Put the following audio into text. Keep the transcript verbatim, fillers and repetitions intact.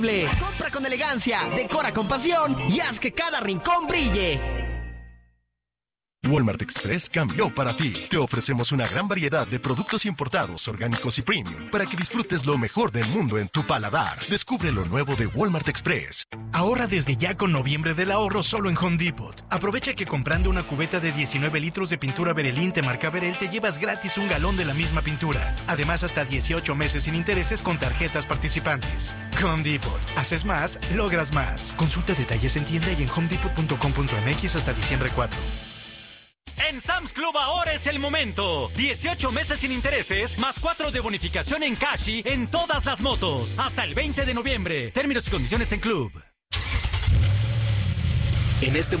Compra con elegancia, decora con pasión y haz que cada rincón brille. Walmart Express cambió para ti. Te ofrecemos una gran variedad de productos importados, orgánicos y premium para que disfrutes lo mejor del mundo en tu paladar. Descubre lo nuevo de Walmart Express. Ahorra desde ya con noviembre del ahorro solo en Home Depot. Aprovecha que comprando una cubeta de diecinueve litros de pintura Berelín te marca Berel te llevas gratis un galón de la misma pintura. Además, hasta dieciocho meses sin intereses con tarjetas participantes. Home Depot. Haces más, logras más. Consulta detalles en tienda y en home depot punto com punto m x hasta diciembre cuatro. En Sam's Club ahora es el momento. dieciocho meses sin intereses, más cuatro de bonificación en Cashi en todas las motos. Hasta el veinte de noviembre. Términos y condiciones en Club. En este